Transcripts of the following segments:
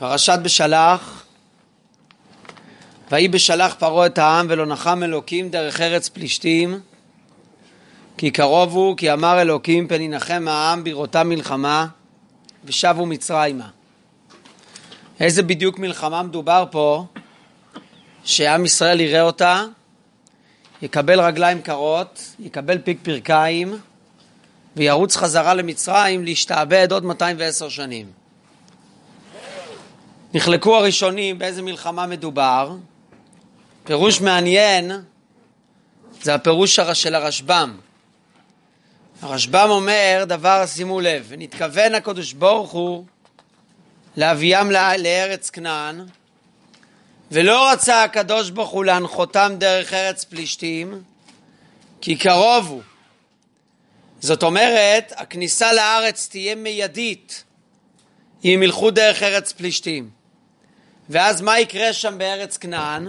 פרשת בשלח. ויהי בשלח פרעה את העם ולא נחם אלוקים דרך ארץ פלישתים, כי קרוב הוא, כי אמר אלוקים פן ינחם העם בראותם מלחמה ושבו מצרימה. איזה בדיוק מלחמה מדובר פה? שעם ישראל יראה אותה, יקבל רגליים קרות, יקבל פיק פרקיים וירוץ חזרה למצרים להשתעבד עוד 210 שנים. נחלקו הראשונים באיזה מלחמה מדובר. פירוש מעניין זה הפירוש של הרשב"ם. הרשב"ם אומר דבר, שימו לב, ונתכוון הקדוש ברוך הוא להביאם לארץ כנען, ולא רצה הקדוש ברוך הוא להנחותם דרך ארץ פלישתים, כי קרוב הוא. זאת אומרת, הכניסה לארץ תהיה מיידית אם ילכו דרך ארץ פלישתים. ואז מה יקרה שם בארץ כנען?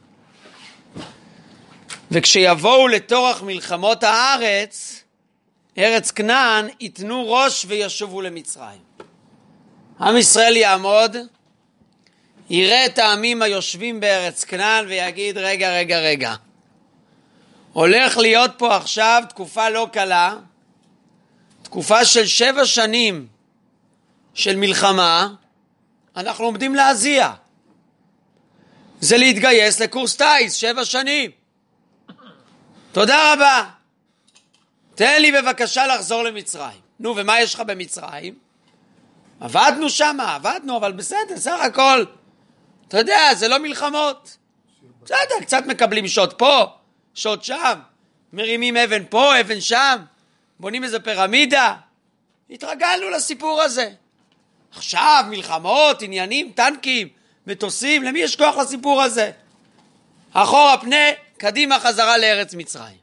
וכשיבואו לתורך מלחמות הארץ, ארץ כנען ייתנו ראש וישובו למצרים. עם ישראל יעמוד, יראה את העמים היושבים בארץ כנען ויגיד רגע, הולך להיות פה עכשיו תקופה לא קלה, תקופה של 7 שנים של מלחמה, אנחנו עומדים להזיע. זה להתגייס לקורס טייס, 7 שנים. תודה רבה. תן לי בבקשה לחזור למצרים. נו, ומה יש לך במצרים? עבדנו שם, אבל בסדר, סך הכל. אתה יודע, זה לא מלחמות. בסדר, קצת מקבלים שוט פה, שוט שם. מרימים אבן פה, אבן שם. בונים איזה פירמידה. התרגלנו לסיפור הזה. עכשיו מלחמות, עניינים, טנקים, מטוסים, למי יש כוח לסיפור הזה? אחורה פנה, קדימה חזרה לארץ מצרים.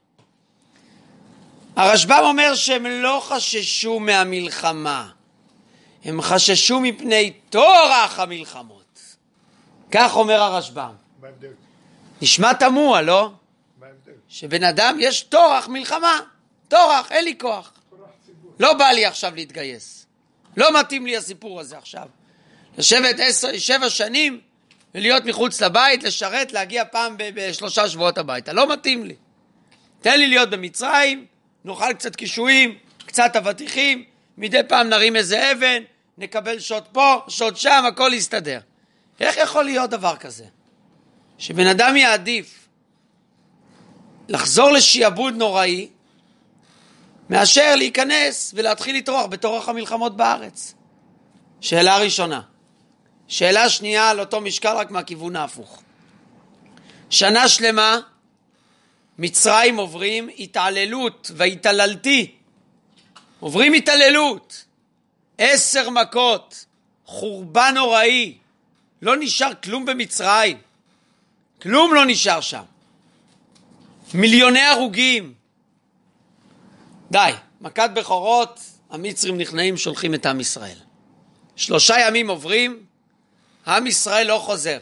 הרשב"ם אומר שהם לא חששו מהמלחמה, הם חששו מפני תורח המלחמות. כך אומר הרשב"ם. נשמע תמוה, לא? שבן אדם יש תורח מלחמה, תורח, אין לי כוח. לא בא לי עכשיו להתגייס. לא מתאים לי הסיפור הזה עכשיו. לשבת 7 שנים ולהיות מחוץ לבית, לשרת, להגיע פעם ב3 שבועות הביתה. לא מתאים לי. תן לי להיות במצרים, נאכל קצת קישואים, קצת אבטיחים, מדי פעם נרים איזה אבן, נקבל שוט פה, שוט שם, הכל יסתדר. איך יכול להיות דבר כזה? שבן אדם יעדיף לחזור לשיעבוד נוראי, מאשר להיכנס ולהתחיל לטרוח בתורך המלחמות בארץ. שאלה ראשונה. שאלה שנייה על אותו משקל, רק מהכיוון ההפוך. שנה שלמה מצרים עוברים התעללות והתעללתי. עוברים התעללות. 10 מכות. חורבן נוראי. לא נשאר כלום במצרים. כלום לא נשאר שם. מיליוני הרוגים. די, מכת בכורות, המצרים נכנעים, שולחים את עם ישראל. 3 ימים עוברים, עם ישראל לא חוזר.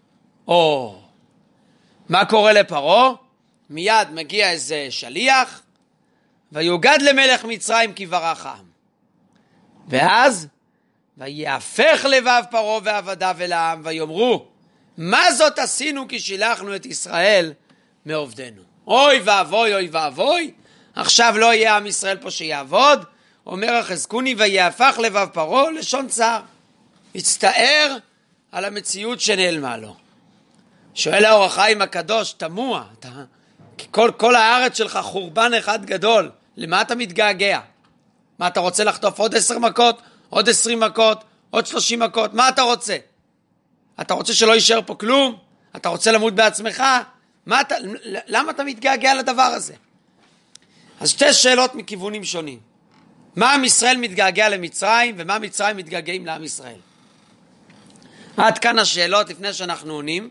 מה קורה לפרעה? מיד מגיע איזה שליח, ויוגד למלך מצרים כי ברח העם. ואז, ויהפך לבב פרעה ועבדיו אל העם, ויאמרו, מה זאת עשינו כי שילחנו את ישראל מעובדנו? אוי ואבוי, עכשיו לא יהיה עם ישראל פה שיעבוד. אומר החזקוני, ויהפך לבב פרעה לשון צער. הצטער על המציאות שנעלמה לו. שואל האור החיים הקדוש, תמוה, כל הארץ שלך חורבן אחד גדול, למה אתה מתגעגע? מה אתה רוצה לחטוף עוד 10 מכות, עוד 20 מכות, עוד 30 מכות? מה אתה רוצה? אתה רוצה שלא יישאר פה כלום? אתה רוצה למות בעצמך? למה אתה מתגעגע לדבר הזה? אז 2 שאלות מכיוונים שונים. מה עם ישראל מתגעגע למצרים, ומה מצרים מתגעגעים לעם ישראל? עד כאן השאלות לפני שאנחנו עונים.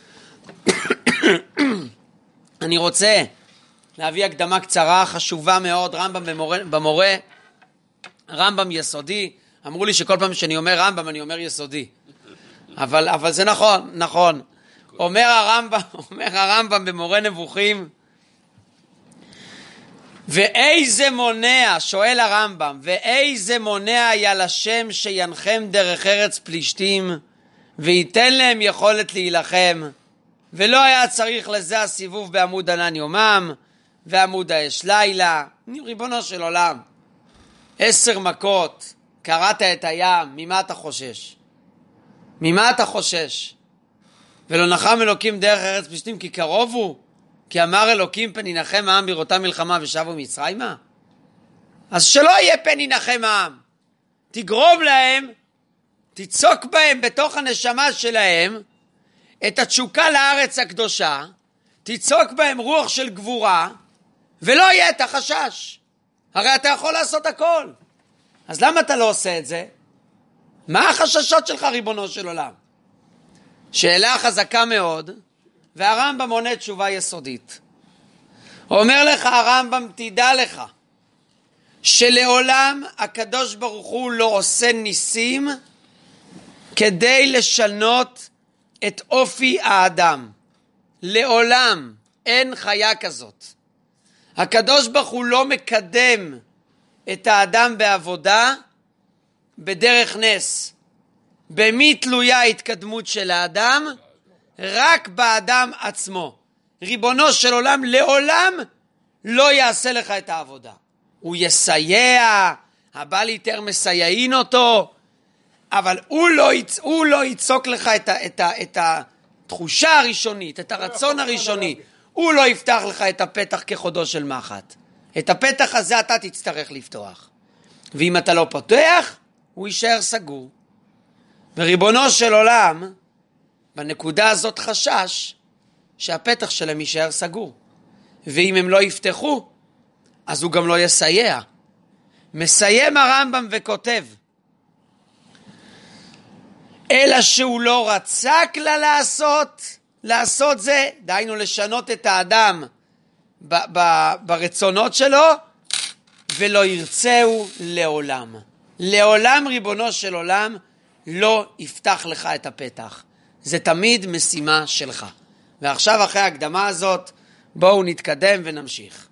אני רוצה להביא הקדמה קצרה, חשובה מאוד, רמב"ם במורה, רמב"ם יסודי. אמרו לי שכל פעם שאני אומר רמב"ם אני אומר יסודי. אבל זה נכון. אומר הרמב"ם במורה נבוכים, ואיזה מונע, שואל הרמב"ם, ואיזה מונע היה לשם שינחם דרך ארץ פלישתים וייתן להם יכולת להילחם, ולא היה צריך לזה הסיבוב בעמוד ענן יומם ועמוד האש לילה. ריבונו של עולם, 10 מכות, קראת את הים, ממה אתה חושש? ממה אתה חושש? ולא נחם אלוקים דרך ארץ פלישתים כי קרוב הוא? כי אמר אלוקים פן ינחם העם בראותם מלחמה ושבו מצרימה? אז שלא יהיה פן ינחם העם, תגרום להם, תצוק בהם בתוך הנשמה שלהם את התשוקה לארץ הקדושה, תצוק בהם רוח של גבורה, ולא יהיה את החשש. הרי אתה יכול לעשות הכל. אז למה אתה לא עושה את זה? מה החששות שלך, ריבונו של עולם? שאלה חזקה מאוד, והרמב"ם עונה תשובה יסודית. אומר לך הרמב"ם, תדע לך, שלעולם הקדוש ברוך הוא לא עושה ניסים כדי לשנות את אופי האדם. לעולם אין חיה כזאת. הקדוש ברוך הוא לא מקדם את האדם בעבודה בדרך נס. במי תלויה ההתקדמות של האדם? רק באדם עצמו. ריבונו של עולם לעולם לא יעשה לך את העבודה. הוא יסייע, הבעל יותר מסייעין אותו, אבל הוא לא יצוק לך את התחושה הראשונית, את הרצון הראשוני. הוא לא יפתח לך את הפתח כחודו של מחט. את הפתח הזה אתה תצטרך לפתוח. ואם אתה לא פותח, הוא יישאר סגור. וריבונו של עולם, בנקודה הזאת חשש שהפתח שלהם יישאר סגור. ואם הם לא יפתחו, אז הוא גם לא יסייע. מסיים הרמב"ם וכותב, אלא שהוא לא רצה כלל לעשות זה, דהיינו לשנות את האדם ברצונות שלו, ולא ירצהו לעולם. לעולם ריבונו של עולם לא יפתח לך את הפתח. זה תמיד משימה שלך. ועכשיו אחרי ההקדמה הזאת, בואו נתקדם ונמשיך.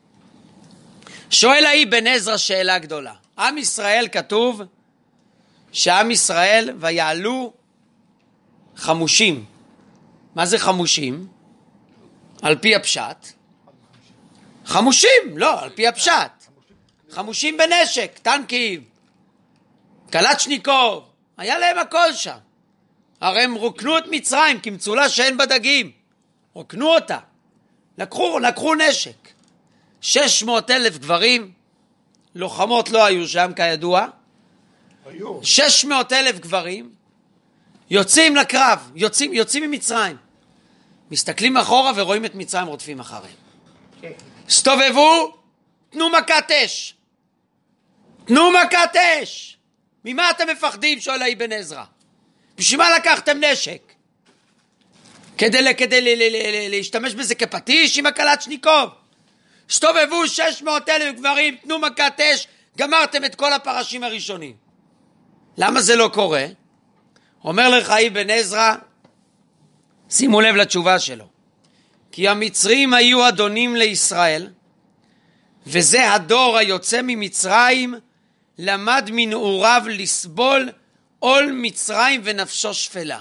שואל האבן עזרא שאלה גדולה. עם ישראל כתוב שעם ישראל ויעלו חמושים. מה זה חמושים? על פי הפשט. חמושים, לא, על פי הפשט. חמושים בנשק, טנקים, קלצ'ניקוב, היה להם הכל שם. הרי הם רוקנו את מצרים כמצולה שאין בדגים. רוקנו אותה. לקחו נשק. 600,000 גברים, לוחמות לא היו שם כידוע. 600,000 גברים יוצאים לקרב, יוצאים ממצרים. מסתכלים אחורה ורואים את מצרים רודפים אחריהם. סתובבו, תנו מכת אש. תנו מכת אש. ממה אתם מפחדים? שואל האבן עזרא. בשביל מה לקחתם נשק? כדי להשתמש בזה כפטיש עם הקלצ'ניקוב? סתובבו 600,000 גברים, תנו מכת אש, גמרתם את כל הפרשים הראשונים. למה זה לא קורה? אומר לך אבן עזרא, שימו לב לתשובה שלו. כי המצרים היו אדונים לישראל, וזה הדור היוצא ממצרים, למד מנעוריו לסבול עול מצרים ונפשו שפלה.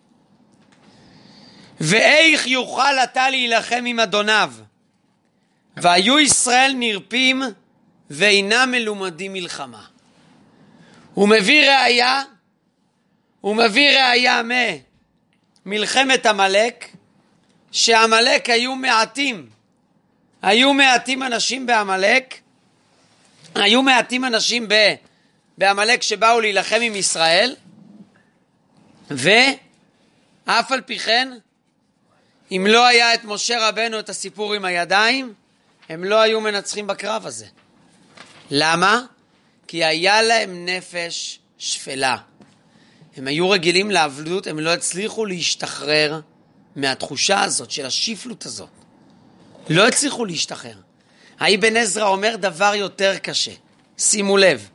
ואיך יוכל אתה להילחם עם אדוניו? והיו ישראל נרפים ואינם מלומדים מלחמה. הוא מביא ראיה ממלחמת עמלק, שעמלק היו מעטים אנשים בעמלק, היו מעטים אנשים בעמלק שבאו להילחם עם ישראל, ואף על פי כן, אם לא היה את משה רבנו את הסיפור עם הידיים, הם לא היו מנצחים בקרב הזה. למה? כי היה להם נפש שפלה. הם היו רגילים לעבדות, הם לא הצליחו להשתחרר מהתחושה הזאת, של השפלות הזאת. לא הצליחו להשתחרר. האבן עזרא אומר דבר יותר קשה. שימו לב.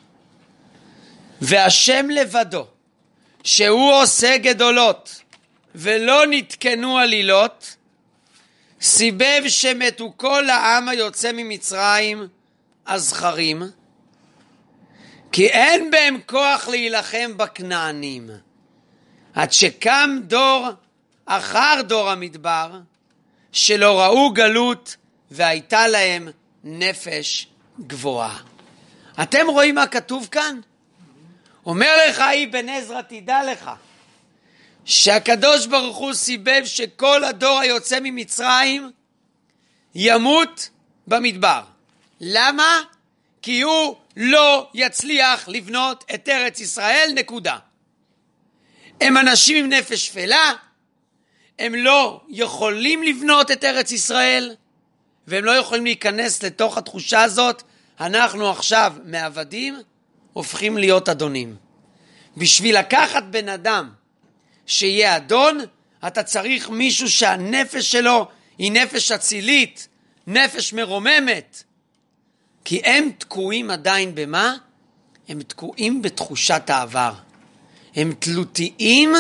והשם לבדו, שהוא עושה גדולות, ולא נתקנו עלילות, סיבב שמתו כל העם היוצא ממצרים הזכרים, כי אין בהם כוח להילחם בכנענים. עד שקם דור אחר דור המדבר, שלא ראו גלות והייתה להם נפש גבוהה. אתם רואים מה כתוב כאן? אומר לך אבן עזרא, תדע לך, שהקדוש ברוך הוא סיבב שכל הדור היוצא ממצרים ימות במדבר. למה? כי הוא לא יצליח לבנות את ארץ ישראל, נקודה. הם אנשים עם נפש שפלה, הם לא יכולים לבנות את ארץ ישראל, והם לא יכולים להיכנס לתוך התחושה הזאת, אנחנו עכשיו מעבדים, הופכים להיות אדונים. בשביל לקחת בן אדם שיהיה אדון, אתה צריך מישהו שהנפש שלו היא נפש אצילית, נפש מרוממת. כי הם תקועים עדיין במה? הם תקועים בתחושת העבר. הם תלותיים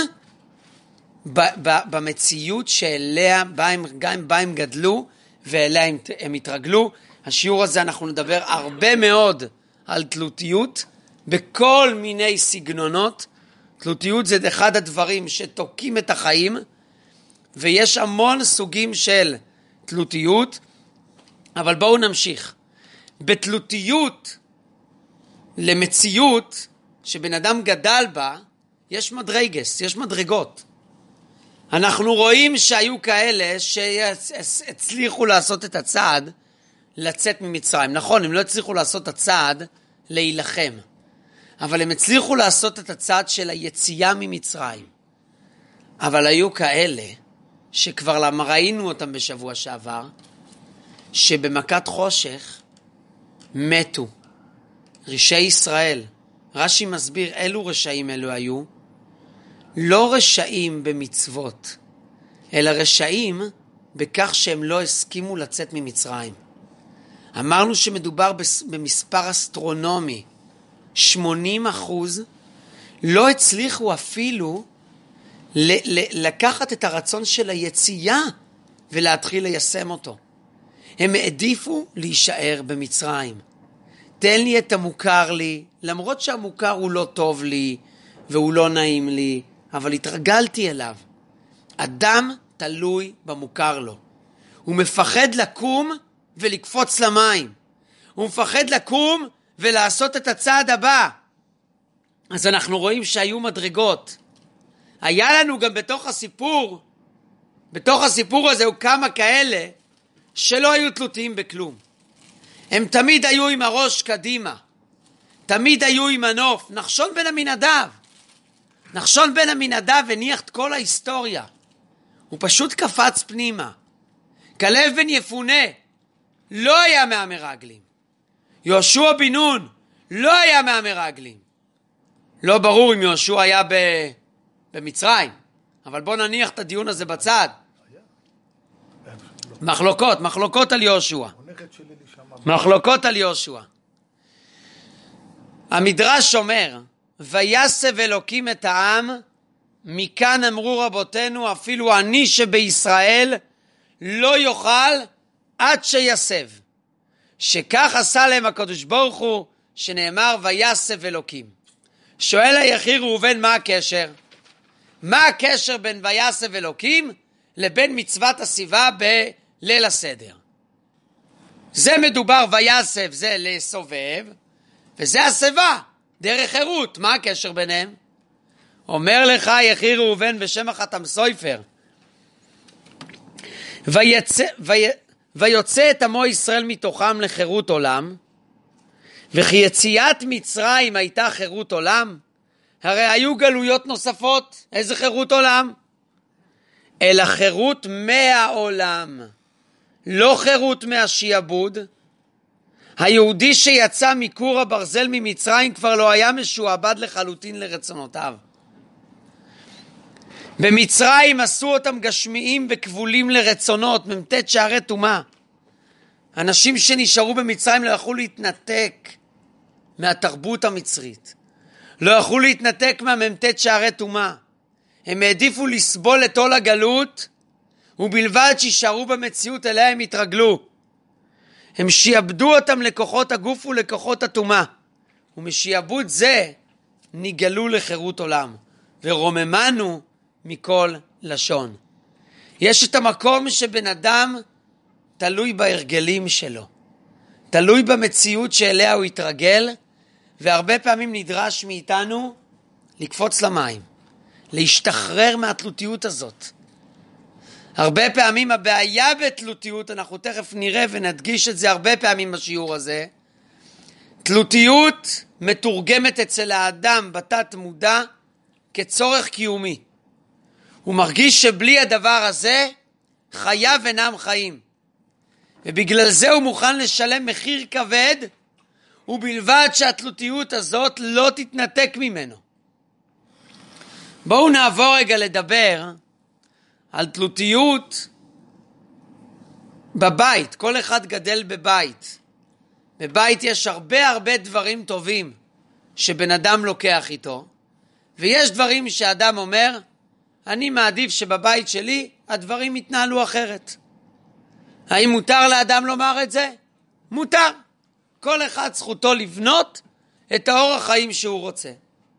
במציאות שאליה בה הם גדלו ואליה הם התרגלו. השיעור הזה אנחנו נדבר הרבה מאוד על תלותיות בכל מיני סגנונות. תלותיות זה אחד הדברים שתוקים את החיים, ויש המון סוגים של תלותיות, אבל בואו נמשיך. בתלותיות למציאות שבן אדם גדל בה, יש מדרגס, יש מדרגות. אנחנו רואים שהיו כאלה שהצליחו לעשות את הצעד לצאת ממצרים. נכון, הם לא הצליחו לעשות את הצעד להילחם, אבל הם הצליחו לעשות את הצעד של היציאה ממצרים. אבל היו כאלה שכבר ראינו אותם בשבוע שעבר, שבמכת חושך מתו. רשעי ישראל. רש"י מסביר אילו רשעים אלו היו. לא רשעים במצוות, אלא רשעים בכך שהם לא הסכימו לצאת ממצרים. אמרנו שמדובר במספר אסטרונומי. 80% לא הצליחו אפילו לקחת את הרצון של היציאה ולהתחיל ליישם אותו. הם העדיפו להישאר במצרים. תן לי את המוכר לי, למרות שהמוכר הוא לא טוב לי והוא לא נעים לי, אבל התרגלתי אליו. אדם תלוי במוכר לו. הוא מפחד לקום ולקפוץ למים. הוא מפחד לקום ולעשות את הצעד הבא. אז אנחנו רואים שהיו מדרגות. היה לנו גם בתוך הסיפור הזה הוא כמה כאלה שלא היו תלותיים בכלום. הם תמיד היו עם הראש קדימה. תמיד היו עם הנוף. נחשון בן עמינדב הניח את כל ההיסטוריה. הוא פשוט קפץ פנימה. כלב בן יפונה לא היה מהמרגלים. יהושע בן נון לא היה מהמרגלים. לא ברור אם יהושע היה במצרים, אבל בוא נניח את הדיון הזה בצד. מחלוקות על יהושע. מחלוקות על יהושע. המדרש אומר, ויסב אלוקים את העם, מכאן אמרו רבותינו, אפילו אני שבישראל לא יאכל עד שיסב. שכך עשה להם הקדוש ברוך הוא, שנאמר ויסב אלוקים. שואל היחיר ראובן, מה הקשר? מה הקשר בין ויסב אלוקים לבין מצוות הסיבה בליל הסדר? זה מדובר ויסב, זה לסובב, וזה הסיבה, דרך חירות. מה הקשר ביניהם? אומר לך יחיר ראובן בשם החתם סופר, ויוצא את עמו ישראל מתוכם לחירות עולם, וכי יציאת מצרים הייתה חירות עולם, הרי היו גלויות נוספות. איזה חירות עולם? אלא חירות מהעולם, לא חירות מהשיעבוד. היהודי שיצא מכור הברזל ממצרים כבר לא היה משועבד לחלוטין לרצונותיו. במצרים עשו אותם גשמיים וכבולים לרצונות, ממתת שערי טומאה. אנשים שנשארו במצרים לא יכלו להתנתק מהתרבות המצרית, לא יכלו להתנתק מהממתת שערי טומאה. הם העדיפו לסבול את עול הגלות, ובלבד שישארו במציאות אליה הם התרגלו. הם שיעבדו אותם לכוחות הגוף ולכוחות הטומאה, ומשעבוד זה נגלו לחירות עולם. ורוממנו מכל לשון. יש את המקום שבן אדם תלוי בהרגלים שלו, תלוי במציאות שאליה הוא יתרגל, והרבה פעמים נדרש מאיתנו לקפוץ למים, להשתחרר מהתלותיות הזאת. הרבה פעמים הבעיה בתלותיות, אנחנו תכף נראה ונדגיש את זה הרבה פעמים בשיעור הזה, תלותיות מתורגמת אצל האדם בתת מודע כצורך קיומי. הוא מרגיש שבלי הדבר הזה חייו אינם חיים, ובגלל זה הוא מוכן לשלם מחיר כבד, ובלבד שהתלותיות הזאת לא תתנתק ממנו. בואו נעבור רגע לדבר על תלותיות בבית. כל אחד גדל בבית. בבית יש הרבה דברים טובים שבן אדם לוקח איתו, ויש דברים שאדם אומר, אני מעדיף שבבית שלי הדברים יתנהלו אחרת. האם מותר לאדם לומר את זה? מותר. כל אחד זכותו לבנות את האורח חיים שהוא רוצה.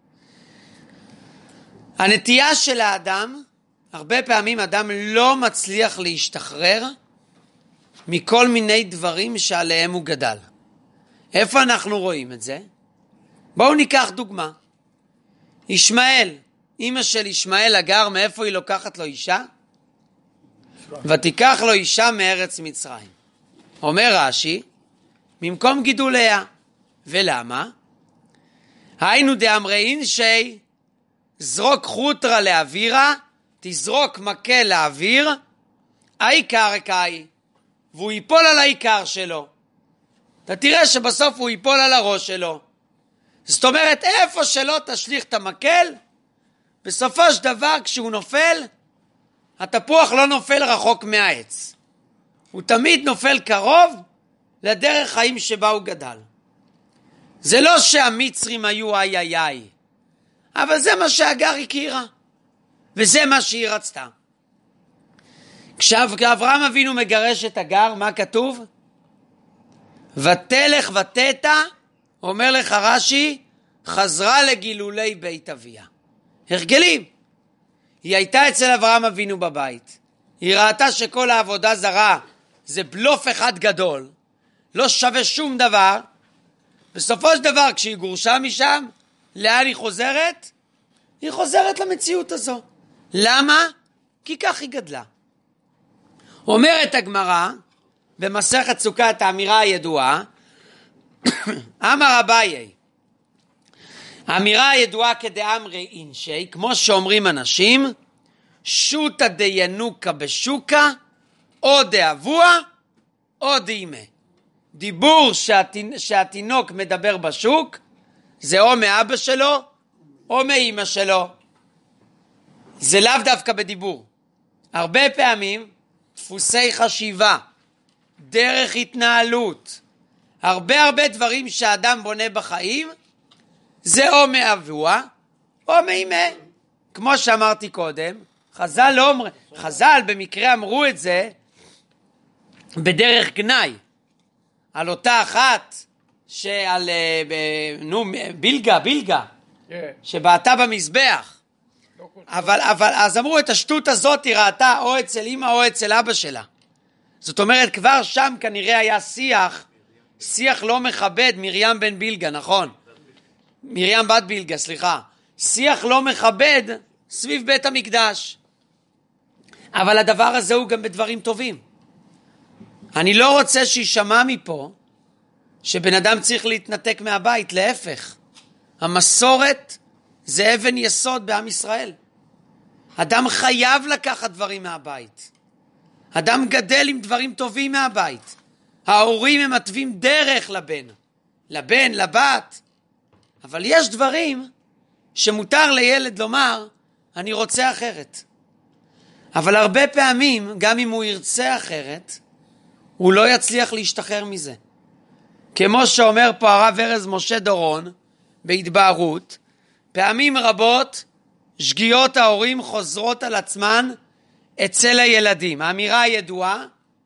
הנטייה של האדם, הרבה פעמים אדם לא מצליח להשתחרר מכל מיני דברים שעליהם הוא גדל. איפה אנחנו רואים את זה? בואו ניקח דוגמה. ישמעאל, אמא של ישמעאל הגר, מאיפה היא לוקחת לו אישה? ותיקח לו אישה מארץ מצרים. אומר רש"י, ממקום גידוליה. ולמה? היינו דאמרי אינשי, זרוק חוטרה לאווירה, תזרוק מקל לאוויר, העיקר קאי, והוא ייפול על העיקר שלו. אתה תראה שבסוף הוא ייפול על הראש שלו. זאת אומרת, איפה שלא תשליך את המקל, בסופו של דבר כשהוא נופל, התפוח לא נופל רחוק מהעץ. הוא תמיד נופל קרוב לדרך חיים שבה הוא גדל. זה לא שהמצרים היו איי, אבל זה מה שהגר הכירה, וזה מה שהיא רצתה. כשאברהם אבינו מגרש את הגר, מה כתוב? ותלך ותתה, אומר לך רש"י, חזרה לגילולי בית אביה. הרגלים. היא הייתה אצל אברהם אבינו בבית. היא ראתה שכל העבודה זרה זה בלוף אחד גדול, לא שווה שום דבר. בסופו של דבר, כשהיא גורשה משם, לאן היא חוזרת? היא חוזרת למציאות הזו. למה? כי כך היא גדלה. אומרת הגמרא, במסכת סוכה, את האמירה הידועה, אמר אביי, האמירה הידועה כדאמרי אינשי, כמו שאומרים אנשים, שוטה דיינוקה בשוקה, או דאבוה, או דאימה. דיבור שהתינוק מדבר בשוק, זה או מאבא שלו, או מאמא שלו. זה לאו דווקא בדיבור. הרבה פעמים, דפוסי חשיבה, דרך התנהלות, הרבה דברים שהאדם בונה בחיים, זה או מאבוה, או מאמא. כמו שאמרתי קודם, חז"ל במקרה אמרו את זה בדרך גנאי, על אותה אחת שעל בילגה שבעתה במזבח, אבל אז אמרו את השטות הזאת היא ראתה או אצל אמא או אצל אבא שלה. זאת אומרת כבר שם כנראה היה שיח לא מכבד. מרים בן בילגה, נכון, מרים בת בילגה, סליחה, שיח לא מכבד סביב בית המקדש. אבל הדבר הזה הוא גם בדברים טובים. אני לא רוצה שישמע מפה שבן אדם צריך להתנתק מהבית, להפך. המסורת זה אבן יסוד בעם ישראל. אדם חייב לקחת דברים מהבית. אדם גדל עם דברים טובים מהבית. ההורים הם מתווים דרך לבן, לבת. אבל יש דברים שמותר לילד לומר, אני רוצה אחרת. אבל הרבה פעמים, גם אם הוא ירצה אחרת, הוא לא יצליח להשתחרר מזה. כמו שאומר פה הרב ארז משה דורון, בהתבהרות, פעמים רבות שגיאות ההורים חוזרות על עצמן אצל הילדים. האמירה הידועה,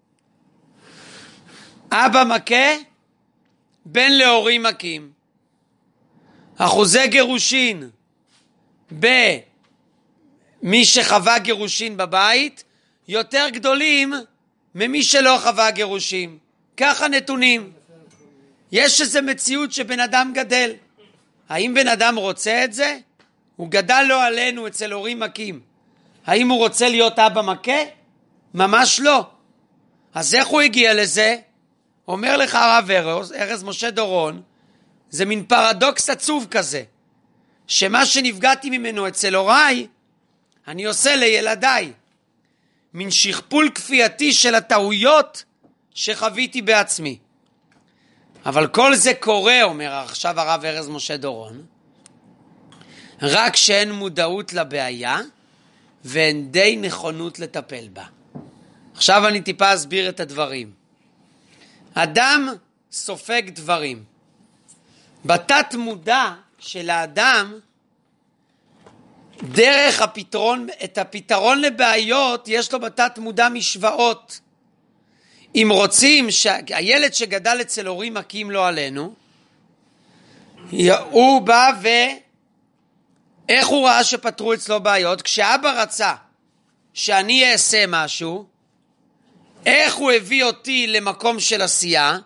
אבא מכה, בן להורים מכים. אחוזי גירושין מי שחווה גירושין בבית יותר גדולים ממי שלא חווה גירושים. ככה נתונים. יש איזו מציאות שבן אדם גדל. האם בן אדם רוצה את זה? הוא גדל לא עלינו אצל הורים מכים. האם הוא רוצה להיות אבא מכה? ממש לא. אז איך הוא הגיע לזה? אומר לך הרב ארז משה דורון, זה מין פרדוקס עצוב כזה, שמה שנפגעתי ממנו אצל הוריי, אני עושה לילדיי. מין שכפול כפייתי של הטעויות שחוויתי בעצמי. אבל כל זה קורה, אומר עכשיו הרב ארז משה דורון, רק שאין מודעות לבעיה ואין די נכונות לטפל בה. עכשיו אני טיפה אסביר את הדברים. אדם סופג דברים. בתת מודע של האדם, דרך את הפתרון לבעיות, יש לו בתת מודע משוואות. אם רוצים שהילד שגדל אצל הורים מכים לא עלינו, הוא בא איך הוא ראה שפתרו אצלו בעיות? כשאבא רצה שאני אעשה משהו, איך הוא הביא אותי למקום של עשייה?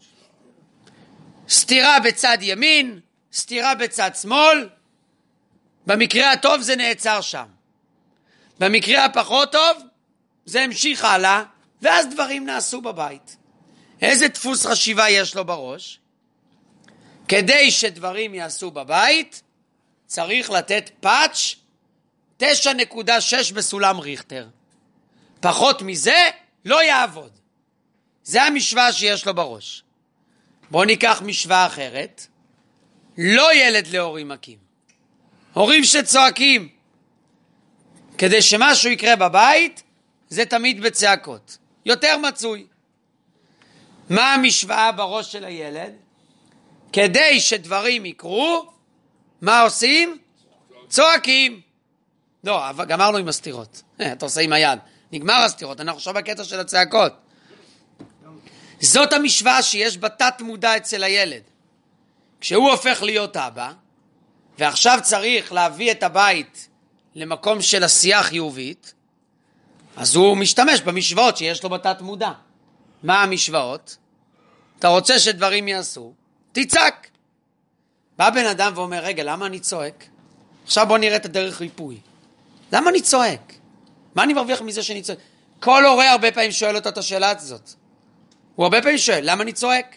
סתירה בצד ימין, סתירה בצד שמאל. במקרה הטוב זה נעצר שם. במקרה הפחות טוב זה המשיך הלאה, ואז דברים נעשו בבית. איזה דפוס חשיבה יש לו בראש? כדי שדברים יעשו בבית, צריך לתת פאץ' 9.6 בסולם ריכטר. פחות מזה לא יעבוד. זה המשוואה שיש לו בראש. בואו ניקח משוואה אחרת. לא ילד להורים מכים. הורים שצועקים. כדי שמשהו יקרה בבית, זה תמיד בצעקות. יותר מצוי. מה המשוואה בראש של הילד? כדי שדברים יקרו, מה עושים? צועקים. לא, אבל גמרנו עם הסתירות. אתה עושה עם היד. נגמר הסתירות, אנחנו עכשיו בקטע של הצעקות. זאת המשוואה שיש בתת מודע אצל הילד. כשהוא הופך להיות אבא, ועכשיו צריך להביא את הבית למקום של עשייה חיובית, אז הוא משתמש במשוואות שיש לו בתת מודע. מה המשוואות? אתה רוצה שדברים יעשו, תצעק. בא בן אדם ואומר, רגע, למה אני צועק? עכשיו בוא נראה את הדרך ריפוי. למה אני צועק? מה אני מרוויח מזה שאני צועק? כל הורה הרבה פעמים שואל אותו את השאלה הזאת. הוא הרבה פעמים שואל, למה אני צועק?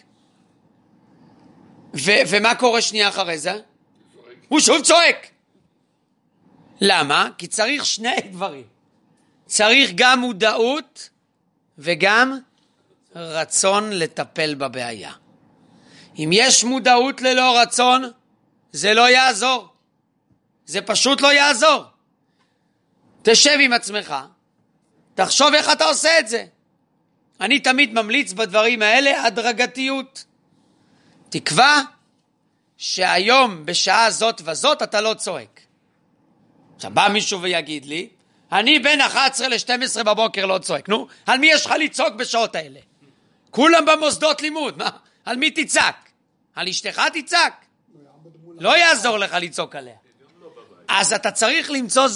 ומה קורה שנייה אחרי זה? הוא שוב צועק. למה? כי צריך שני דברים. צריך גם מודעות וגם רצון לטפל בבעיה. אם יש מודעות ללא רצון, זה לא יעזור. זה פשוט לא יעזור. תשב עם עצמך, תחשוב איך אתה עושה את זה. אני תמיד ממליץ בדברים האלה הדרגתיות. תקווה שהיום בשעה זאת וזאת אתה לא צועק. עכשיו בא מישהו ויגיד לי, אני בין 11 ל-12 בבוקר לא צועק. נו, על מי יש לך לצעוק בשעות האלה? כולם במוסדות לימוד. מה? על מי תצעק? על אשתך תצעק? לא יעזור לך לצעוק עליה. אז אתה צריך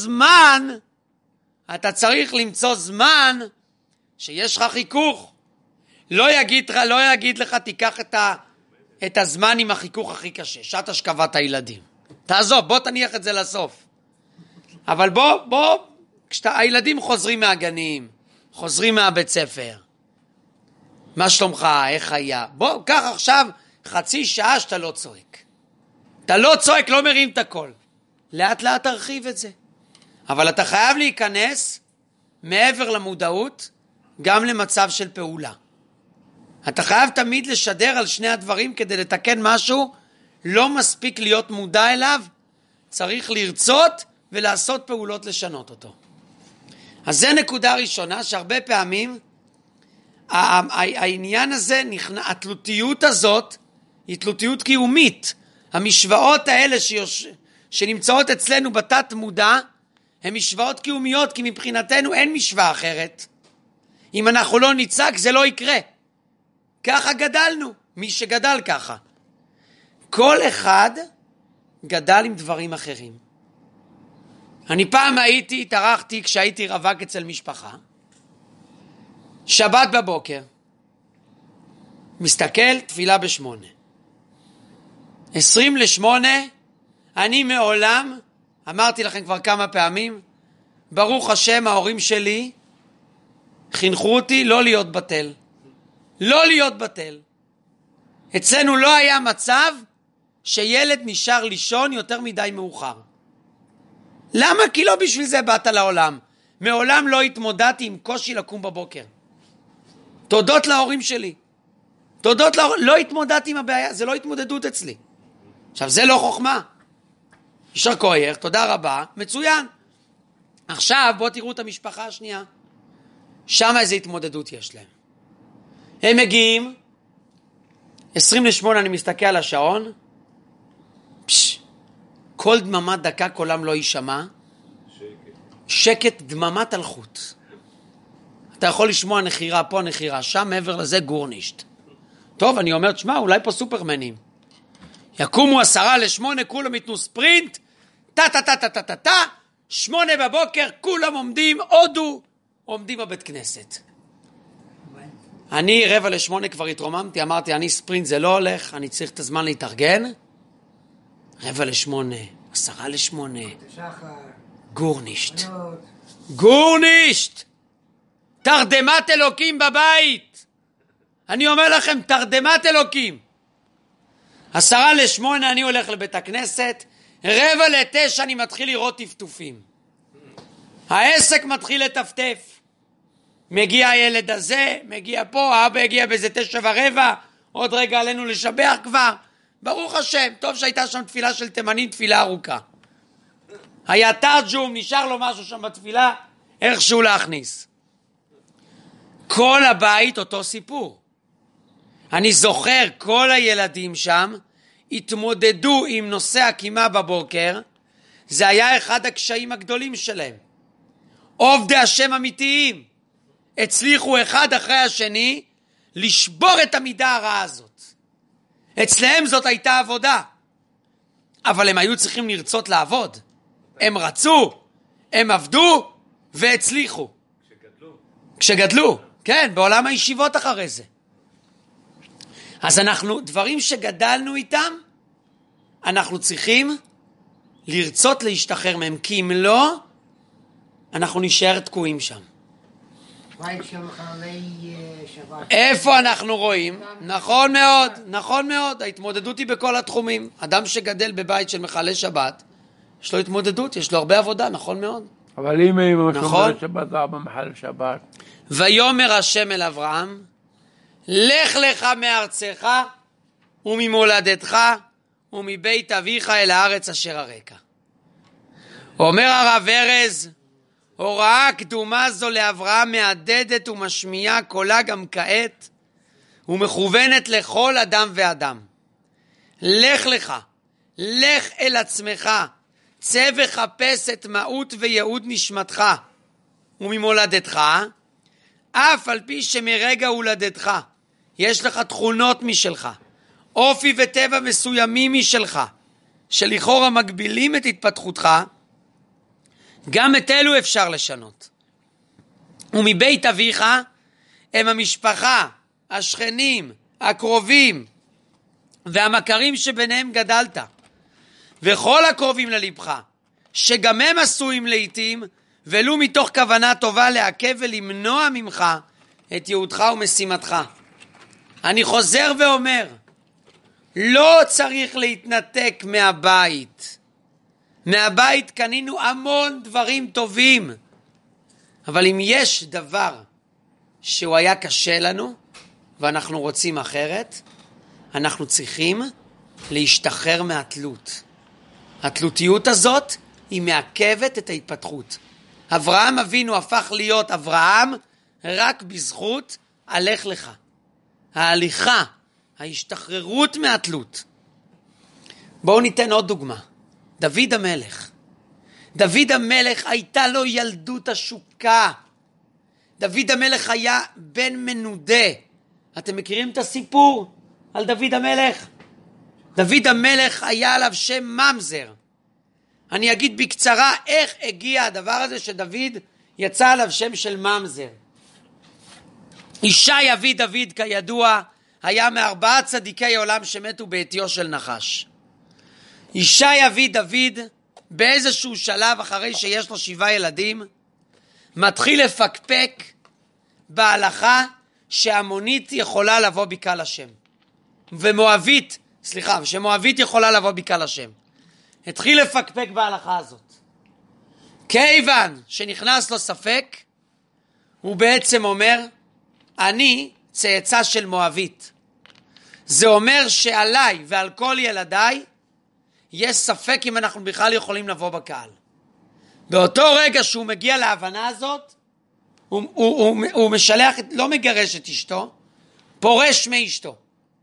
למצוא זמן שיש לך חיכוך. לא יגיד לך תיקח את הזמן עם החיכוך הכי קשה, שעת השכבת הילדים. תעזוב, בוא תניח את זה לסוף. אבל בוא, הילדים חוזרים מהגנים, חוזרים מהבית ספר. מה שלומך? איך היה? בוא, קח עכשיו חצי שעה שאתה לא צועק. אתה לא צועק, לא מרים את הכל. לאט לאט תרחיב את זה. אבל אתה חייב להיכנס מעבר למודעות, גם למצב של פעולה. אתה חייב תמיד לשדר על שני הדברים כדי לתקן משהו, לא מספיק להיות מודע אליו, צריך לרצות ולעשות פעולות לשנות אותו. אז זה נקודה ראשונה, שהרבה פעמים העניין הזה, התלותיות הזאת, היא תלותיות קיומית. המשוואות האלה שנמצאות אצלנו בתת מודע, הן משוואות קיומיות, כי מבחינתנו אין משוואה אחרת. אם אנחנו לא נצעק, זה לא יקרה. ככה גדלנו, מי שגדל ככה. כל אחד גדל עם דברים אחרים. אני פעם התארחתי כשהייתי רווק אצל משפחה, שבת בבוקר, מסתכל, תפילה 8:20, 7:50, אני מעולם, אמרתי לכם כבר כמה פעמים, ברוך השם, ההורים שלי חינכו אותי לא להיות בטל. לא להיות בטל. אצלנו לא היה מצב שילד נשאר לישון יותר מדי מאוחר. למה? כי לא בשביל זה באת לעולם. מעולם לא התמודדתי עם קושי לקום בבוקר. תודות להורים שלי. לא התמודדתי עם הבעיה, זה לא התמודדות אצלי. עכשיו זה לא חוכמה. ישר כוח, תודה רבה, מצוין. עכשיו בואו תראו את המשפחה השנייה. שם איזו התמודדות יש להם. הם מגיעים, 7:50 אני מסתכל על השעון, כל דממת דקה קולם לא יישמע, שקט דממת אלחוט. אתה יכול לשמוע נחירה פה, נחירה שם, מעבר לזה גורנישט. טוב, אני אומר, תשמע, אולי פה סופרמנים. יקומו 7:50, כולם יתנו ספרינט, 8 בבוקר, כולם עומדים, עומדים בבית כנסת. אני 7:45 כבר התרוממתי, אמרתי, אני ספרינט זה לא הולך, אני צריך את הזמן להתארגן. 7:50, 7:50, גורנישט. תרדמת אלוקים בבית. אני אומר לכם, תרדמת אלוקים. 7:50 אני הולך לבית הכנסת, 8:45 אני מתחיל לראות טפטופים. העסק מתחיל לטפטף. מגיע הילד הזה, מגיע פה, האבא הגיע באיזה 9:15, עוד רגע עלינו לשבח כבר. ברוך השם, טוב שהייתה שם תפילה של תימנים, תפילה ארוכה. היה תרג'ום, נשאר לו משהו שם בתפילה, איכשהו להכניס. כל הבית אותו סיפור. אני זוכר, כל הילדים שם התמודדו עם נושא הקימה בבוקר, זה היה אחד הקשיים הגדולים שלהם. עובדי השם אמיתיים, הצליחו אחד אחרי השני לשבור את המידה הרעה הזאת. אצלהם זאת הייתה עבודה, אבל הם היו צריכים לרצות לעבוד. הם רצו, הם עבדו והצליחו. כשגדלו, כן, בעולם הישיבות אחרי זה. אז אנחנו, דברים שגדלנו איתם, אנחנו צריכים לרצות להשתחרר מהם, כי אם לא, אנחנו נשאר תקועים שם. איפה אנחנו רואים? נכון מאוד, נכון מאוד. ההתמודדות היא בכל התחומים. אדם שגדל בבית של מחלל שבת, יש לו התמודדות, יש לו הרבה עבודה, נכון מאוד. אבל אם אמא שומרת שבת זה במחלל שבת. ויאמר השם אל אברהם, לך לך מארצך וממולדתך ומבית אביך אל הארץ אשר אראך. אומר הרב ארז, הוראה קדומה זו לאברהם מהדהדת ומשמיעה קולה גם כעת, ומכוונת לכל אדם ואדם. לך לך, לך אל עצמך, צא וחפש את מהות וייעוד נשמתך וממולדתך, אף על פי שמרגע הולדתך יש לך תכונות משלך, אופי וטבע מסוימים משלך, שלכאורה מגבילים את התפתחותך, גם את אלו אפשר לשנות. ומבית אביך הם המשפחה, השכנים, הקרובים והמכרים שביניהם גדלת, וכל הקרובים ללבך, שגם הם עשויים לעתים, ולו מתוך כוונה טובה לעכב ולמנוע ממך את ייעודך ומשימתך. אני חוזר ואומר, לא צריך להתנתק מהבית. מהבית קנינו המון דברים טובים, אבל אם יש דבר שהוא היה קשה לנו ואנחנו רוצים אחרת, אנחנו צריכים להשתחרר מהתלות. התלותיות הזאת היא מעכבת את ההתפתחות. אברהם אבינו הפך להיות אברהם רק בזכות הלך לך. ההליכה, ההשתחררות מהתלות. בואו ניתן עוד דוגמה. דוד המלך. דוד המלך הייתה לו ילדות השוקה. דוד המלך היה בן מנודה. אתם מכירים את הסיפור על דוד המלך? דוד המלך היה עליו שם ממזר. אני אגיד בקצרה איך הגיע הדבר הזה שדוד יצא עליו שם של ממזר. ישי אבי דוד כידוע היה מארבעה צדיקי עולם שמתו בעטיו של נחש. ישי אבי דוד באיזשהו שלב אחרי שיש לו 7 ילדים מתחיל לפקפק בהלכה שהמונית יכולה לבוא בקהל השם שמואבית יכולה לבוא בקהל השם. התחיל לפקפק בהלכה הזאת. כיוון שנכנס לו ספק, הוא בעצם אומר, אני צאצא של מואבית. זה אומר שעליי ועל כל ילדיי יש ספק אם אנחנו בכלל יכולים לבוא בקהל. באותו רגע שהוא מגיע להבנה הזאת, הוא משלח, לא מגרש את אשתו, פורש מאשתו.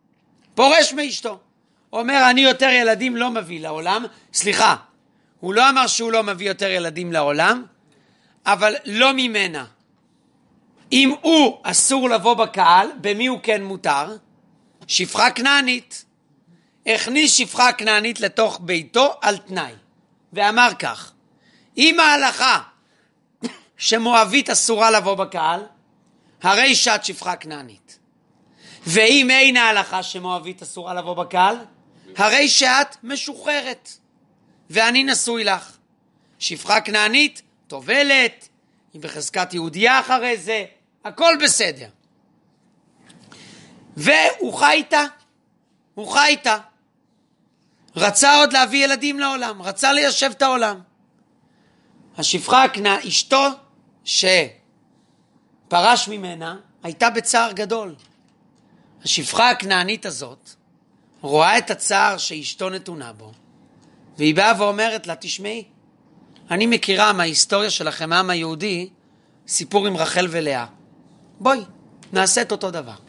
אומר, אני יותר ילדים לא מביא לעולם. סליחה, הוא לא אמר שהוא לא מביא יותר ילדים לעולם, אבל לא ממנה. אם הוא אסור לבוא בקהל, במי הוא כן מותר? שפחה כנענית. הכניס שפחה כנענית לתוך ביתו על תנאי. ואמר כך, אם ההלכה שמואבית אסורה לבוא בקהל, הרי שאת שפחה כנענית. ואם אין ההלכה שמואבית אסורה לבוא בקהל, הרי שאת משוחררת, ואני נשוי לך. שפחה כנענית, טובלת, היא בחזקת יהודייה אחרי זה, הכל בסדר. והוא חי איתה. רצה עוד להביא ילדים לעולם, רצה ליישב את העולם. השפחה הכנענית, אשתו שפרש ממנה, הייתה בצער גדול. השפחה הכנענית הזאת רואה את הצער שאשתו נתונה בו, והיא באה ואומרת לה, תשמעי, אני מכירה מההיסטוריה שלכם, העם היהודי, סיפור עם רחל ולאה. בואי, נעשה את אותו דבר.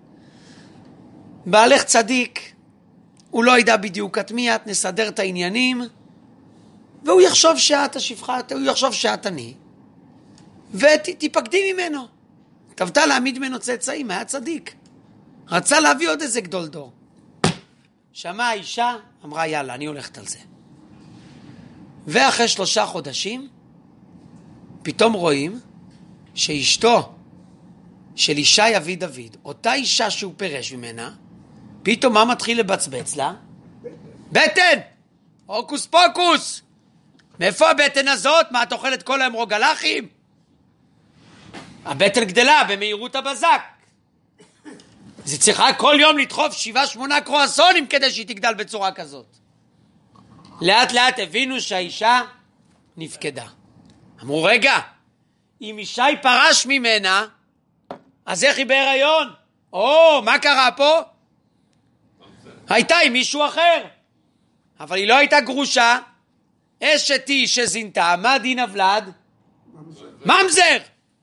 בעלך צדיק, הוא לא ידע בדיוק את מי את, נסדר את העניינים, והוא יחשוב שאת השפחה, הוא יחשוב שאת אני, ותיפקדי ממנו. כבתה להעמיד ממנו צאצאים, היה צדיק. רצה להביא עוד איזה גדול דור. שמעה האישה, אמרה יאללה, אני הולכת על זה. ואחרי 3 חודשים, פתאום רואים שאשתו של ישי אבי דוד, אותה אישה שהוא פירש ממנה, פתאום מה מתחיל לבצבץ לה? בטן! הוקוס פוקוס! מאיפה הבטן הזאת? מה את אוכלת כל היום רוגלחים? הבטן גדלה במהירות הבזק. זה צריכה כל יום לדחוף 7-8 קרואסונים כדי שהיא תגדל בצורה כזאת. לאט לאט הבינו שהאישה נפקדה. אמרו, רגע, אם ישי פרש ממנה, אז איך היא בהיריון? מה קרה פה? הייתה עם מישהו אחר. אבל היא לא הייתה גרושה. אשת היא שזינתה, מה דין הוולד? ממזר.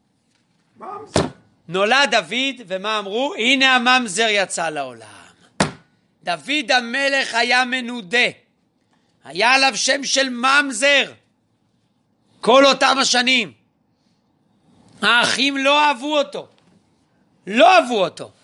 נולד דוד, ומה אמרו? הנה הממזר יצא לעולם. דוד המלך היה מנודה. היה עליו שם של ממזר. כל אותם השנים. האחים לא אהבו אותו.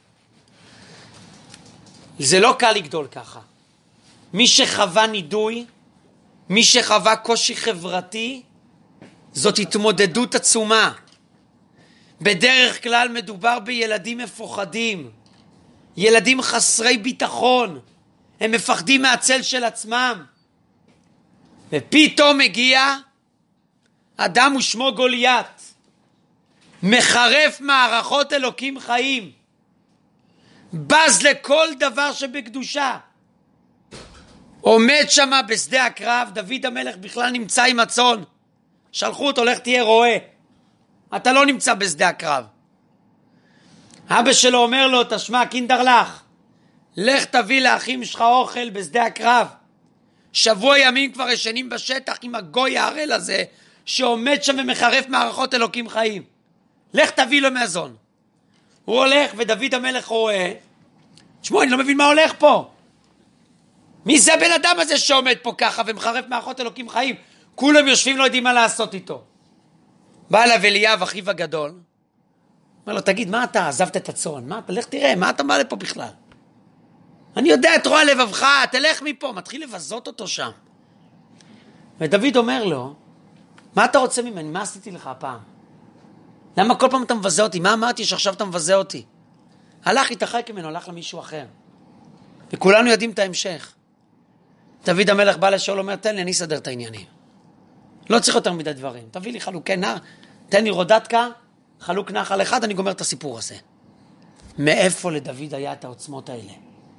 זה לא קל לגדול ככה. מי שחווה נידוי, מי שחווה קושי חברתי, זאת התמודדות עצומה. בדרך כלל מדובר בילדים מפוחדים, ילדים חסרי ביטחון, הם מפחדים מהצל של עצמם. ופתאום מגיע אדם ושמו גוליית, מחרף מערכות אלוקים חיים, בז לכל דבר שבקדושה, עומד שם בשדה הקרב. דוד המלך בכלל נמצא עם הצאן, שלחו אותו, לך תהיה רועה, אתה לא נמצא בשדה הקרב. אבא שלו אומר לו, תשמע קינדר לך, לך תביא לאחים שלך אוכל בשדה הקרב. 7 ימים כבר ישנים בשטח עם הגוי הערל הזה שעומד שם ומחרף מערכות אלוקים חיים. לך תביא לו מזון. הוא הולך ודוד המלך רואה, תשמעו, אני לא מבין מה הולך פה. מי זה הבן אדם הזה שעומד פה ככה ומחרף מערכות אלוקים חיים? כולם יושבים, לא יודעים מה לעשות איתו. בא אליו אליאב, אחיו הגדול, אומר לו, תגיד, מה אתה עזבת את הצאן? מה אתה? לך תראה, מה אתה בא לפה בכלל? אני יודע את רוע לבבך, תלך מפה. מתחיל לבזות אותו שם. ודוד אומר לו, מה אתה רוצה ממני? מה עשיתי לך הפעם? למה כל פעם אתה מבזה אותי? מה אמרתי שעכשיו אתה מבזה אותי? הלך התרחק ממנו, הלך למישהו אחר. וכולנו יודעים את ההמשך. דוד המלך בא לשאול, אומר, תן לי, אני אסדר את העניינים. לא צריך יותר מדי דברים. תביא לי חלוקי נער, תן לי רודתקה, חלוק נחל אחד, אני גומר את הסיפור הזה. מאיפה לדוד היה את העוצמות האלה?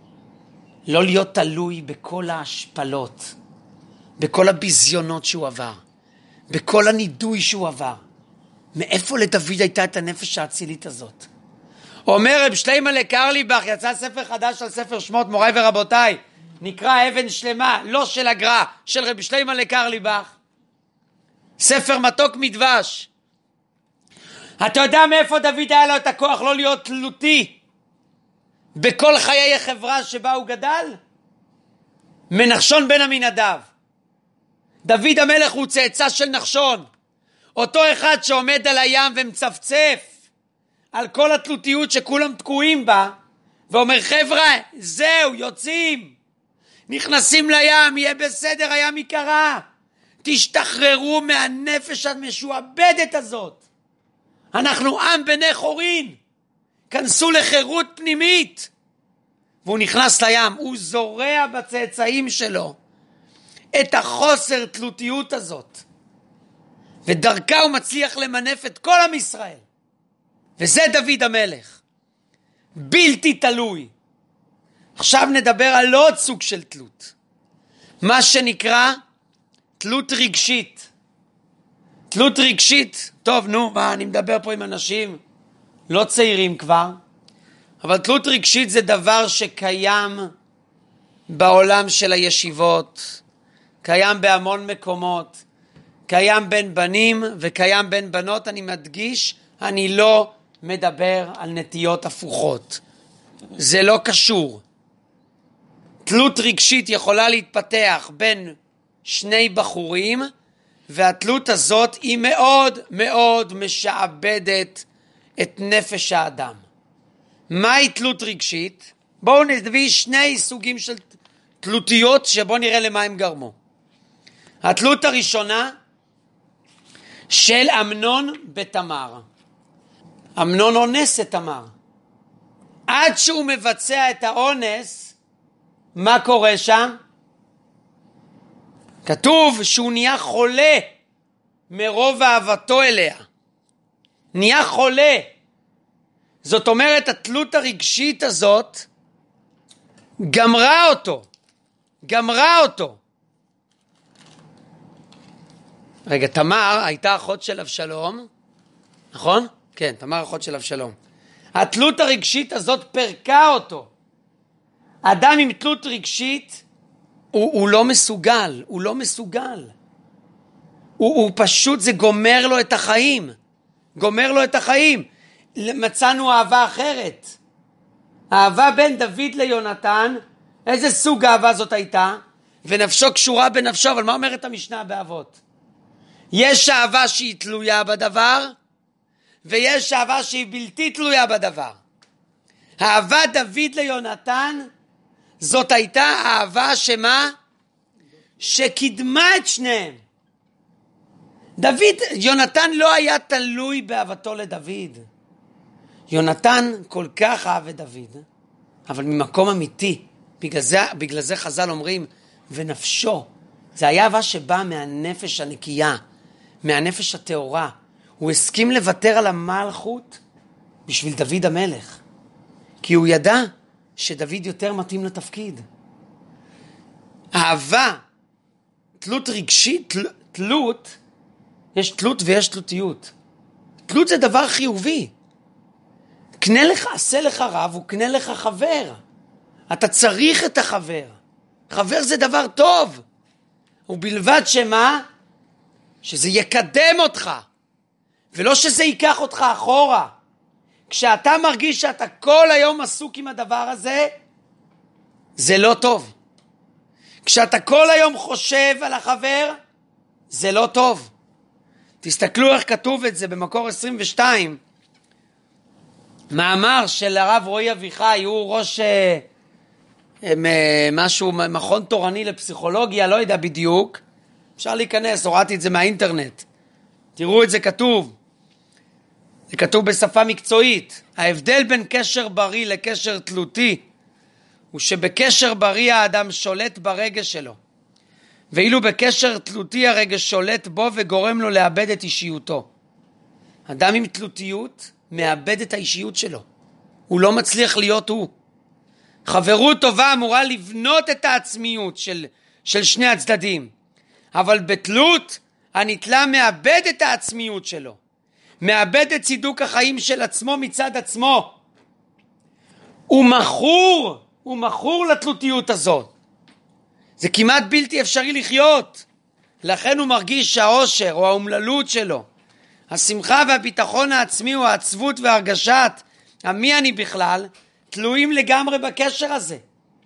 לא להיות תלוי בכל ההשפלות, בכל הביזיונות שהוא עבר, בכל הנידוי שהוא עבר. מאיפה לדוד הייתה את הנפש האצילית הזאת? אומר רב שלמה לקרליבך, יצא ספר חדש על ספר שמות, מוריי ורבותיי, נקרא אבן שלמה, לא של הגר"א, של רב שלמה לקרליבך, ספר מתוק מדבש. אתה יודע מאיפה דוד היה לו את הכוח לא להיות תלותי בכל חיי החברה שבה הוא גדל? מנחשון בן עמינדב. דוד המלך הוא צאצא של נחשון, אותו אחד שעומד על הים ומצפצף על כל התלותיות שכולם תקועים בה, ואומר, חבר'ה, זהו, יוצאים, נכנסים לים, יהיה בסדר, הים יקרה, תשתחררו מהנפש המשועבדת הזאת. אנחנו עם בני חורין, כנסו לחירות פנימית. והוא נכנס לים, הוא זורע בצאצאים שלו את החוסר תלותיות הזאת, ודרכה הוא מצליח למנף את כל עם ישראל. וזה דוד המלך, בלתי תלוי. עכשיו נדבר על עוד סוג של תלות, מה שנקרא תלות רגשית. תלות רגשית, טוב נו, מה, אני מדבר פה עם אנשים לא צעירים כבר, אבל תלות רגשית זה דבר שקיים בעולם של הישיבות, קיים בהמון מקומות, קיים בין בנים וקיים בין בנות. אני מדגיש, אני לא מדבר על נטיות הפוכות, זה לא קשור. תלות רגשית יכולה להתפתח בין שני בחורים, והתלות הזאת היא מאוד מאוד משעבדת את נפש האדם. מהי תלות רגשית? בואו נביא שני סוגים של תלותיות שבואו נראה למה הם גרמו. התלות הראשונה של אמנון בתמר. אמנון אונס את תמר. עד שהוא מבצע את האונס, מה קורה שם? כתוב שהוא נהיה חולה מרוב אהבתו אליה. נהיה חולה. זאת אומרת, התלות הרגשית הזאת גמרה אותו. גמרה אותו. רגע, תמר הייתה אחות של אבשלום, נכון? כן, תמר אחות של אבשלום. התלות הרגשית הזאת פרקה אותו. אדם עם תלות רגשית, הוא לא מסוגל, הוא לא מסוגל. הוא פשוט, זה גומר לו את החיים. גומר לו את החיים. מצאנו אהבה אחרת. אהבה בין דוד ליונתן, איזה סוג אהבה זאת הייתה? ונפשו קשורה בנפשו, אבל מה אומרת המשנה באבות? יש אהבה שהיא תלויה בדבר, ויש אהבה שהיא בלתי תלויה בדבר. אהבה דוד ליונתן, זאת הייתה אהבה שמה? שקידמה את שניהם. יונתן לא היה תלוי באהבתו לדוד. יונתן כל כך אהב את דוד, אבל ממקום אמיתי. בגלל זה חז"ל אומרים, ונפשו. זה היה אהבה שבאה מהנפש הנקייה, מהנפש הטהורה. הוא הסכים לוותר על המלכות בשביל דוד המלך. כי הוא ידע שדוד יותר מתאים לתפקיד. אהבה, תלות רגשית, תלות, יש תלות ויש תלותיות. תלות זה דבר חיובי. קנה לך, עשה לך רב, וקנה לך חבר. אתה צריך את החבר. חבר זה דבר טוב. ובלבד שמה? שזה יקדם אותך. ולא שזה ייקח אותך אחורה. כשאתה מרגיש שאתה כל היום עסוק עם הדבר הזה, זה לא טוב. כשאתה כל היום חושב על החבר, זה לא טוב. תסתכלו איך כתוב את זה במקור 22, מאמר של הרב רועי אביחי, הוא ראש משהו, מכון תורני לפסיכולוגיה, לא יודע בדיוק, אפשר להיכנס, הורדתי את זה מהאינטרנט. תראו את זה כתוב. זה כתוב בשפה מקצועית. ההבדל בין קשר בריא לקשר תלותי, הוא שבקשר בריא האדם שולט ברגש שלו. ואילו בקשר תלותי הרגש שולט בו וגורם לו לאבד את אישיותו. אדם עם תלותיות מאבד את האישיות שלו. הוא לא מצליח להיות הוא. חברות טובה אמורה לבנות את העצמיות של שני הצדדים. אבל בתלות הנתלה מאבד את העצמיות שלו. מאבד את צידוק החיים של עצמו מצד עצמו. הוא מכור לתלותיות הזאת. זה כמעט בלתי אפשרי לחיות. לכן הוא מרגיש שהאושר או האומללות שלו, השמחה והביטחון העצמי או העצבות והרגשת המי אני בכלל, תלויים לגמרי בקשר הזה.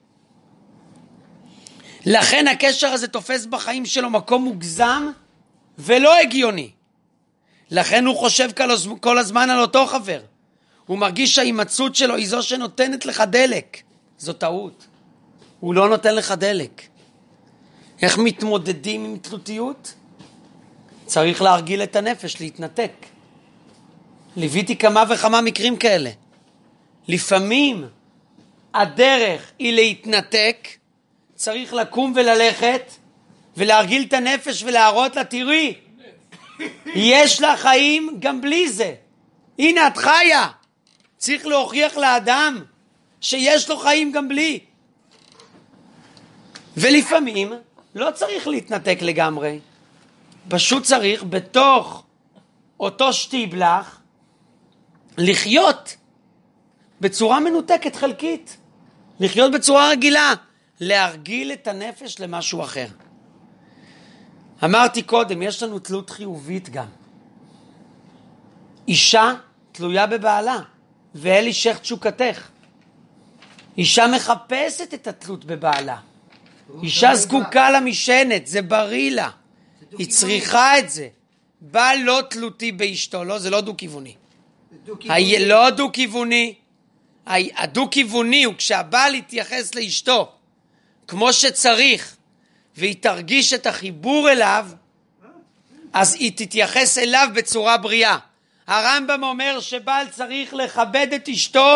לכן הקשר הזה תופס בחיים שלו מקום מוגזם ולא הגיוני. לכן הוא חושב כל הזמן על אותו חבר. הוא מרגיש שההימצאות שלו היא זו שנותנת לך דלק. זו טעות. הוא לא נותן לך דלק. איך מתמודדים עם תלותיות? צריך להרגיל את הנפש, להתנתק. ליוויתי כמה וכמה מקרים כאלה. לפעמים הדרך היא להתנתק, צריך לקום וללכת ולהרגיל את הנפש ולהראות לה, תראי, יש לה חיים גם בלי זה. הנה את חיה. צריך להוכיח לאדם שיש לו חיים גם בלי. ולפעמים לא צריך להתנתק לגמרי. פשוט צריך בתוך אותו שטיבלח לחיות בצורה מנותקת חלקית. לחיות בצורה רגילה. להרגיל את הנפש למשהו אחר. אמרתי קודם, יש לנו תלות חיובית גם. אישה תלויה בבעלה, ואל אישך תשוקתך. אישה מחפשת את התלות בבעלה. אישה זקוקה למשענת, זה בריא לה. היא צריכה את זה. בעל לא תלותי באשתו, לא, זה לא דו-כיווני. לא דו-כיווני. הדו-כיווני הוא כשהבעל יתייחס לאשתו כמו שצריך, והיא תרגיש את החיבור אליו, אז היא תתייחס אליו בצורה בריאה. הרמב"ם אומר שבעל צריך לכבד את אשתו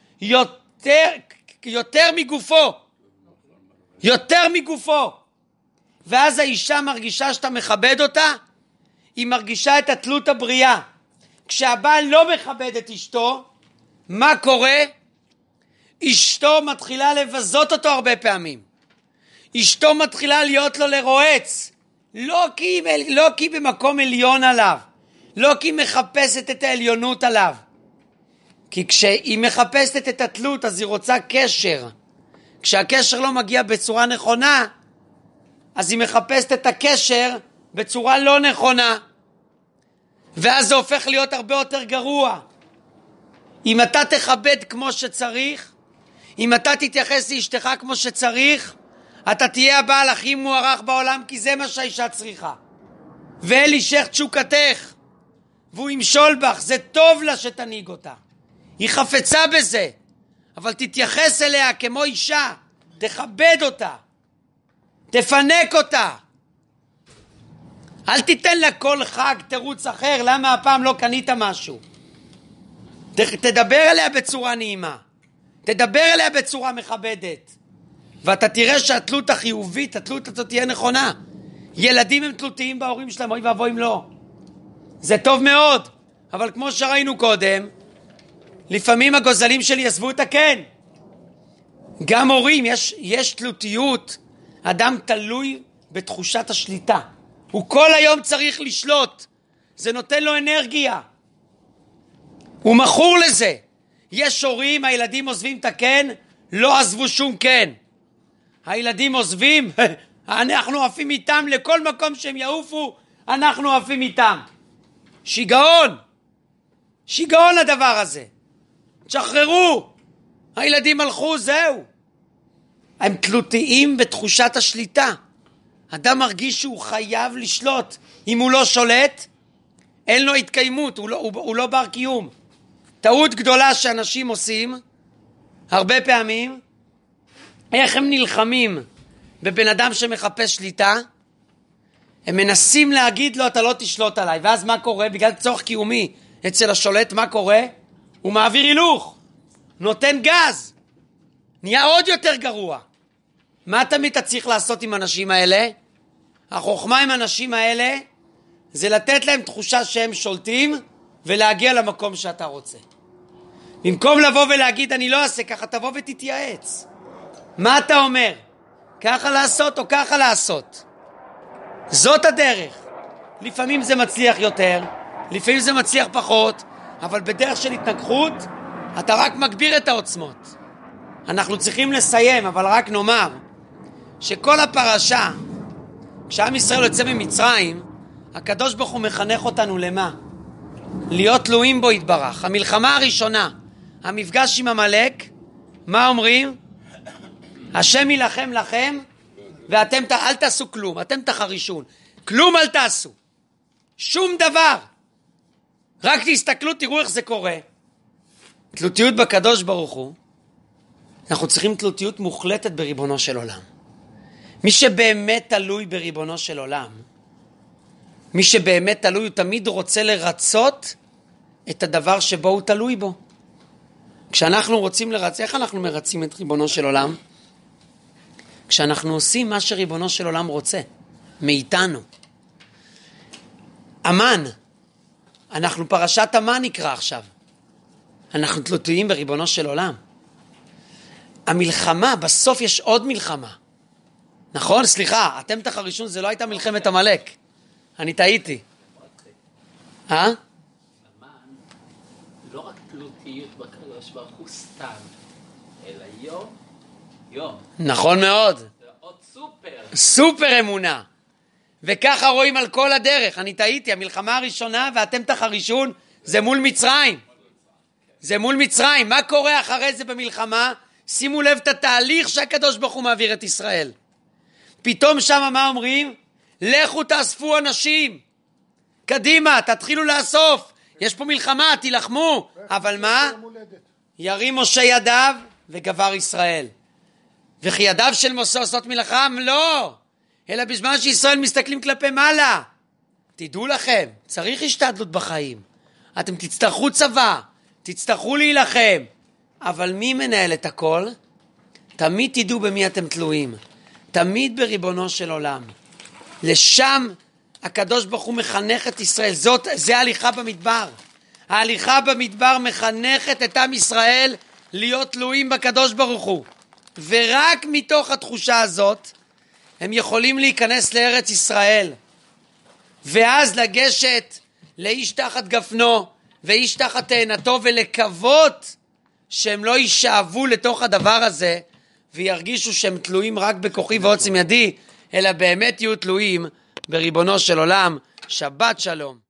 יותר מגופו. יותר מגופו. ואז האישה מרגישה שאתה מכבד אותה, היא מרגישה את התלות הבריאה. כשהבעל לא מכבד את אשתו, מה קורה? אשתו מתחילה לבזות אותו הרבה פעמים. אשתו מתחילה להיות לו לרועץ. לא כי במקום עליון עליו. לא כי היא מחפשת את העליונות עליו. כי כשהיא מחפשת את התלות, אז היא רוצה קשר. כשהקשר לא מגיע בצורה נכונה, אז היא מחפשת את הקשר בצורה לא נכונה. ואז זה הופך להיות הרבה יותר גרוע. אם אתה תכבד כמו שצריך, אם אתה תתייחס לאשתך כמו שצריך, אתה תהיה הבעל הכי מוערך בעולם, כי זה מה שהאישה צריכה. ואל אישך תשוקתך, והוא ימשול בך, זה טוב לה שתנהיג אותה. היא חפצה בזה, אבל תתייחס אליה כמו אישה, תכבד אותה, תפנק אותה. אל תיתן לה כל חג תירוץ אחר, למה הפעם לא קנית משהו. תדבר אליה בצורה נעימה, תדבר אליה בצורה מכבדת, ואתה תראה שהתלות החיובית, התלות הזאת תהיה נכונה. ילדים הם תלותיים בהורים שלהם, אוי ואבוי אם לא. זה טוב מאוד, אבל כמו שראינו קודם, לפעמים הגוזלים שלי עזבו את הקן. גם הורים, יש תלותיות, אדם תלוי בתחושת השליטה. הוא כל היום צריך לשלוט, זה נותן לו אנרגיה. הוא מכור לזה. יש הורים, הילדים עוזבים את הקן, לא עזבו שום קן. הילדים עוזבים, אנחנו עפים איתם לכל מקום שהם יעופו, אנחנו עפים איתם. שיגעון. שיגעון הדבר הזה. תשחררו. הילדים הלכו, זהו. הם תלותיים בתחושת השליטה. אדם מרגיש שהוא חייב לשלוט. אם הוא לא שולט, אין לו התקיימות, הוא לא בר קיום. טעות גדולה שאנשים עושים, הרבה פעמים, איך הם נלחמים בבן אדם שמחפש שליטה? הם מנסים להגיד לו, אתה לא תשלוט עליי. ואז מה קורה? בגלל צורך קיומי אצל השולט, מה קורה? הוא מעביר הילוך, נותן גז, נהיה עוד יותר גרוע. מה תמיד אתה צריך לעשות עם אנשים האלה? החוכמה עם אנשים האלה זה לתת להם תחושה שהם שולטים ולהגיע למקום שאתה רוצה. במקום לבוא ולהגיד אני לא אעשה ככה, תבוא ותתייעץ. מה אתה אומר? ככה לעשות או ככה לעשות? זאת הדרך. לפעמים זה מצליח יותר, לפעמים זה מצליח פחות, אבל בדרך של התנגחות אתה רק מגביר את העוצמות. אנחנו צריכים לסיים, אבל רק נאמר שכל הפרשה, כשעם ישראל יוצא ממצרים, הקדוש ברוך הוא מחנך אותנו למה? להיות תלויים בו יתברך. המלחמה הראשונה, המפגש עם עמלק, מה אומרים? השם ילחם לכם ואתם אל תעשו כלום, אתם תחרישון, כלום אל תעשו, שום דבר, רק תסתכלו, תראו איך זה קורה. תלותיות בקדוש ברוך הוא, אנחנו צריכים תלותיות מוחלטת בריבונו של עולם. מי שבאמת תלוי בריבונו של עולם, מי שבאמת תלוי, הוא תמיד רוצה לרצות את הדבר שבו הוא תלוי בו. כשאנחנו רוצים לרצות, איך אנחנו מרצים את ריבונו של עולם? כשאנחנו עושים מה שריבונו של עולם רוצה, מאיתנו. אמן, אנחנו פרשת אמן נקרא עכשיו. אנחנו תלותיים בריבונו של עולם. המלחמה, בסוף יש עוד מלחמה. נכון? סליחה, אתם תחרישון, זה לא הייתה מלחמת עמלק. אני טעיתי. אמן, לא רק תלותיות בקדוש ברוך הוא סתם, אלא יום. נכון מאוד. זה עוד סופר אמונה. וככה רואים על כל הדרך. אני טעיתי, המלחמה הראשונה ואתם תחרישון, זה מול מצרים. זה מול מצרים. מה קורה אחרי זה במלחמה? שימו לב את התהליך שהקדוש ברוך הוא מעביר את ישראל. פתאום שם מה אומרים? לכו תאספו אנשים. קדימה, תתחילו לאסוף. יש פה מלחמה, תילחמו. אבל מה? ירים משה ידיו וגבר ישראל. וכי ידיו של משה עושות מלחם? לא. אלא בזמן שישראל מסתכלים כלפי מעלה. תדעו לכם, צריך השתדלות בחיים. אתם תצטרכו צבא, תצטרכו להילחם. אבל מי מנהל את הכל? תמיד תדעו במי אתם תלויים. תמיד בריבונו של עולם. לשם הקדוש ברוך הוא מחנך את ישראל. זה ההליכה במדבר. ההליכה במדבר מחנכת את עם ישראל להיות תלויים בקדוש ברוך הוא. ורק מתוך התחושה הזאת הם יכולים להיכנס לארץ ישראל. ואז לגשת לאיש תחת גפנו ואיש תחת תאנתו ולקוות שהם לא יישאבו לתוך הדבר הזה וירגישו שהם תלויים רק בכוחי ועוצם ידי, אלא באמת יהיו תלויים בריבונו של עולם. שבת שלום.